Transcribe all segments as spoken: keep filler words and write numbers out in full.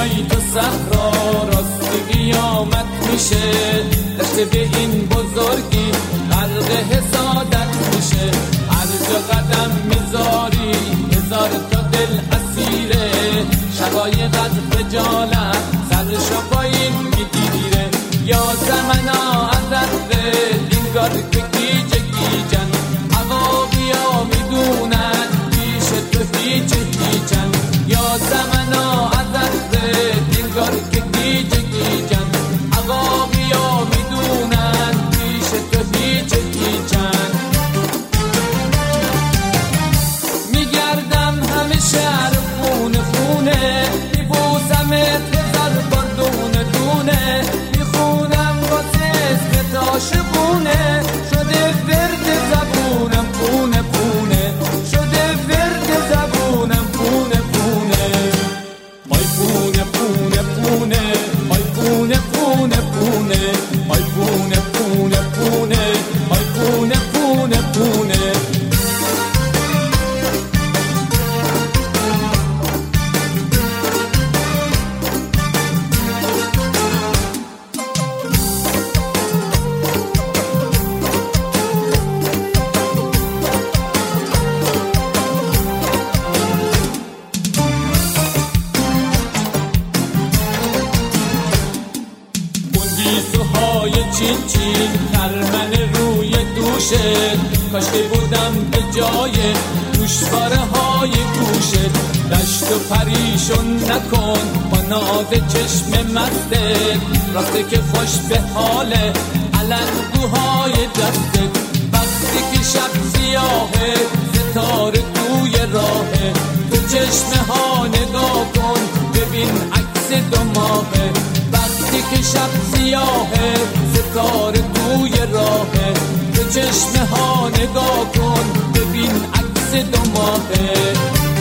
میای تو صحرا راستی قیامت میشه، دشت به این بزرگی غرق حسادت میشه. هر جا قدم میذاری هزار تا دل اسیره، شقایق از خجالت سرشو پایین میگیره. یا زمنا ازت دینگار که گیجه گیجن، عواقیا میدونن پیش تو هیچ هیچن. یا زمنا ازت دینگار که گیجه گیجن، عواقیا میدونن پیش تو هیچ هیچن. میگردم همه شهر خونه خونه، میبوسمت هزار بار دونه دونه، میخونم واسه اسمت عاشقونه. شده ورد زبونم پونه پونه، شده ورد زبونم پونه پونه. آی پونه پونه پونه، آی پونه پونه پونه، آی پونه پونه پونه، آی پونه پونه پونه. گیسوهای چین چین خرمن روی دوشت، کاش که بودم به جای گوشواره های گوشت. دشت و پریشون نکن با ناز چشم مستت، راسته که خوش به حاله علنگوهای دستت. وقتی که شب سیاهه ستاره توی راهه، تو چشم ها نگاه کن ببین عکس دو ماهه. وقتی که شب سیاهه ستاره توی راهه، تو چشم ها نگاه کن ببین عکس دو ماهه.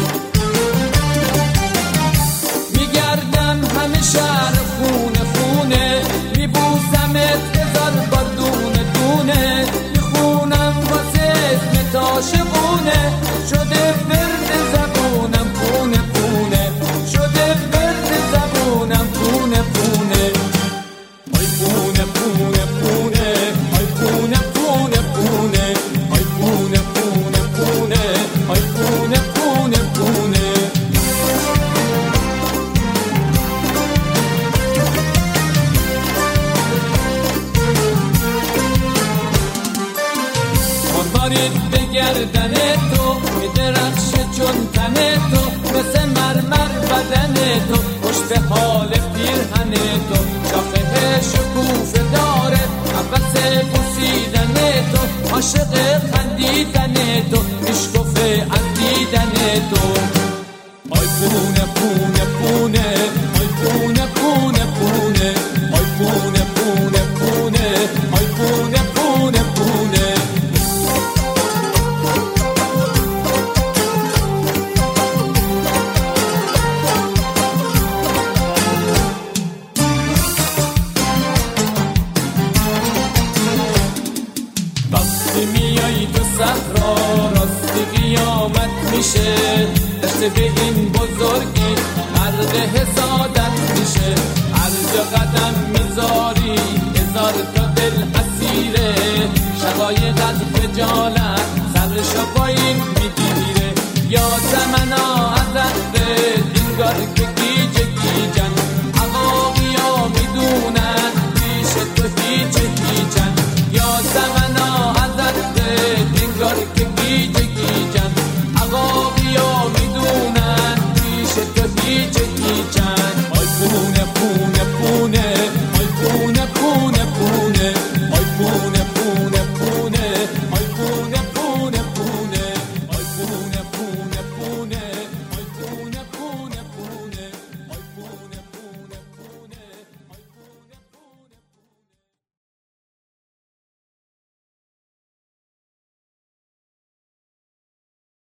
میگردم همه شهر خونه خونه، میبوسمت هزار بار دونه دونه، میخونم واسه اسمت عاشقونه. شده ورد زبونم پونه پونه، شده ورد زبونم پونه پونه. آی پونه پونه پونه، آی پونه پونه پونه، آی پونه پونه پونه، آی پونه پونه پونه. مروارید به گردن تو میدرخشه چون تن تو، مثل مرمر بدن تو خوش به حال پیرهن تو. شاخه شکوفه داره عباس بوسیدن تو، عاشق خندیدن تو میشکفه از دیدن تو. آی پونه پونه پونه، آی پونه پونه پونه، آی پونه پونه پونه، آی پونه پونه پونه. وقتی میای تو صحرا راستی قیامت میشه، دشت به این بزرگی غرق حسادت میشه. هر جا قدم میذاری هزار تا دل اسیره، شقایق از خجالت سرشو پایین میگیره. یا زمنا ازت دینگار که